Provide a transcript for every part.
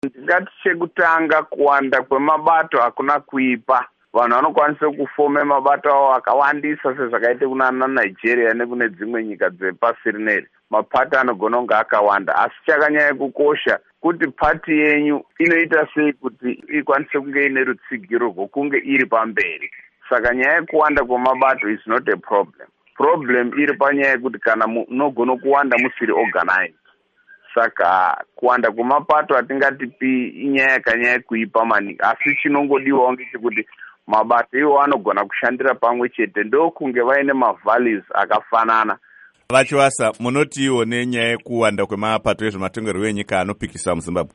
Ngati chekutanga kuwanda kwemabato hakuna kuipa. Vanhu vanokwanisa kufome mabato avo akawandisa sezvakaita kuna Nigeria nekune dzimwe nyika dzepasi rineri. Mapato anogona kunge akawanda, asi chakanyanya kukosha kuti pati yenyu inoita sei kuti ikwanise kunge ine rutsigiro rwokunge iri pamberi. Saka nyaya yekuwanda kwemabato is not a problem. Problem iri panyaya yekuti kana munogona kuwanda musiri organized. Saka kuwanda kwemapato hatingatipi inyaya yakanyanya kuipa maningi, asi chinongodiwawo ngechekuti mabato iwo anogona kushandira pamwe chete ndokunge vaine mavalues akafanana. Vachivasa, munotiwo nenyaya yekuwanda kwemapato ezvematongerwo enyika anopikisa muZimbabwe?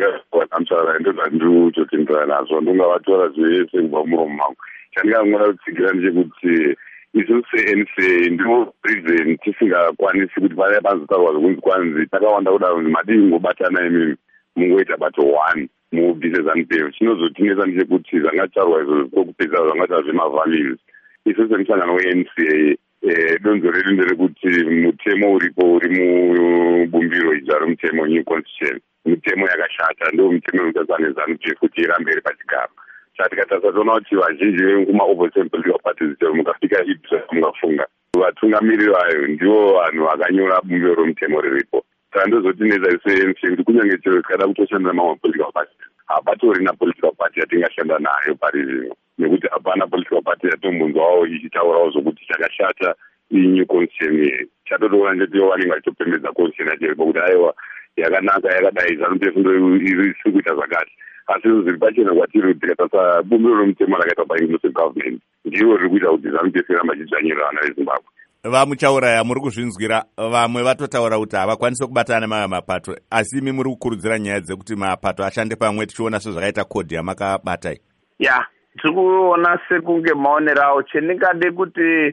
Amsara ndototindira nazvo ndingavatora zvese kubva muromo mangu. Chandingangoda kutsigira ndechekuti isusu ANC ndiwo reason tisingakwanisi kuti paya panozotaurwa zvokunzi kwanzi takawanda kudaro madii ngobatana imimi mungoita bato 1 mubvise ZANU-PF. Chinozotinetsa ndechekuti zvangataurwa izvo kwokupedza zvangataura zvemavalues. Isusu semusangano weNCA donzo redu nderekuti mutemo uripo uri mubumbiro ijaro mutemo new constitution, mitemo yakashata, ndo mitemo inotariswa neZANU-PF kuti irambe iri pachigaba. Tikatarisa toona kuti vazhinji vekuma-opposition political parties chero mukafika idza mukafunga vatungamiriri vayo ndivo vanhu vakanyora bumbiro romutemo riripo. Saka ndozotinetsa ANC kuti kunyange chero tikada kutoshandira mamwe political party hapatorina political party yatingashanda nayo pari zvino, nekuti hapana political party yatombonzwawo ichitaurawo zvokuti chakashata new constitution iyi. Chatotoona ndetivo vanenge vachitopembedza constitution yachiripo kuti aiwa yakanaka yakadai ZANU-PF ndo iri kuita zvakati. Asi zviri pachena kwatiri tikatarisa bumbiro romutemo rakaitwa paInclusive Government ndiwo riri kuita kuti ZANU-PF irambe ichidzvanyirira vana veZimbabwe. Vamuchauraya muri kuzvinzwira, vamwe vatotaura kuti havakwanisi kubatana nemamwe mapato, asi imi muri kukurudzira nyaya dzekuti mapato ashande pamwe, tichiona sezvakaita kodhi yamakabatai. Ya, tiri kuona sekunge maonero awo. Chendingade kuti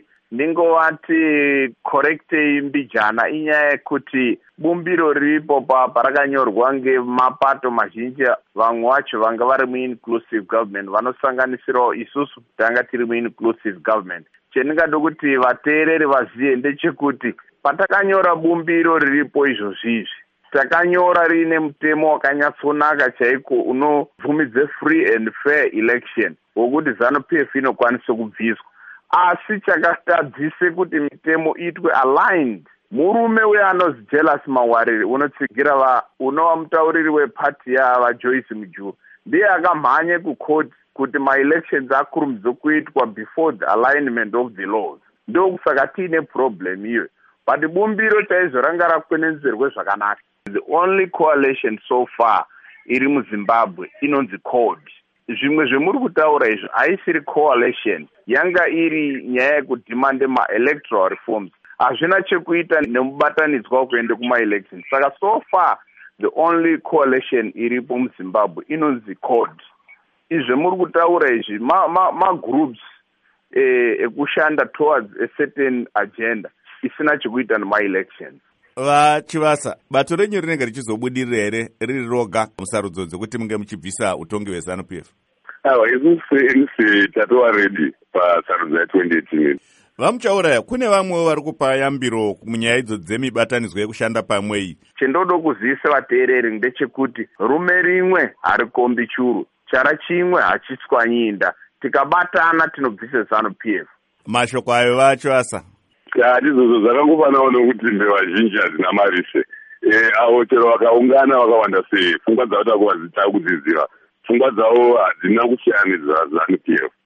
ndingovati korektei mbijana inyaya yekuti bumbiro riripo parakanyorwa ngemapato mazhinji, vamwe vacho vanga vari muinclusive government vanosanganisirawo isusu tanga tiri muinclusive government. Chendingade kuti vateereri vazive ndechekuti patakanyora bumbiro riripo izvozvizvi takanyora riine mutemo wakanyatsonaka chaiko unobvumidze free and fair election wokuti ZANU-PF inokwanisa kubviswa. Asi chakatadzise kuti mitemo itwe aligned. Murume uya anozi Jealous Mawarire unotsigira unova mutauriri wepati yavaJoyce Mujuru ndiye akamhanye kucourt kuti ma-elections akurumidze kuitwa before the alignment of the laws. Ndokusaka tiine problem iyo. But bumbiro chaizvo ranga rakwenenzerwe zvakanaka. The only coalition so far iri muZimbabwe inonzi CORD. Zvimwe zvemuri kutaura izvo haisiri coalition, yanga iri nyaya yekudhimande ma-electoral reforms. Hazvina chekuita nemubatanidzwa wekuende kuma-elections. Saka so far the only coalition iripo muZimbabwe inonzi CORD. Izvo muri kutaura izvi ma-groups ekushanda towards a certain agenda isina chekuita nema-elections. Vachivasa, bato renyu rinenge richizobudirira here riri roga musarudzo dzekuti munge muchibvisa utongi hweZANU-PF? Isusu ANC tatova ready pasarudzo ya2018. Vamuchauraya, kune vamwe vari kupa yambiro munyaya idzo dzemibatanidzwa yekushanda pamwe iyi. Chendodo kuzivisa vateereri ndechekuti rume rimwe harikombi churu, chara chimwe hachitswanyi. Tikabatana tinobvisa ZANU-PF. Mashoko ayo Vachivasa. Izvozvo zvakangofanawo nokuti mbeva zhinji hadzina marise. Avo chero vakaungana vakawanda sei, pfungwa dzavo takudziziva, pfungwa dzavo hadzina kusiyana nezvaZANU-PF.